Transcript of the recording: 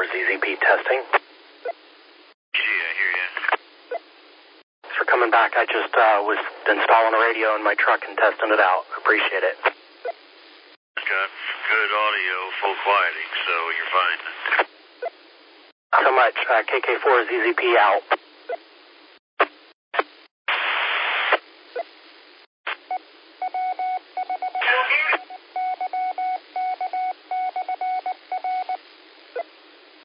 ZZP testing. Yeah, I hear you. Thanks for coming back. I just was installing a radio in my truck and testing it out. Appreciate it. Got good audio, full quieting, so you're fine. So much. KK4 ZZP out.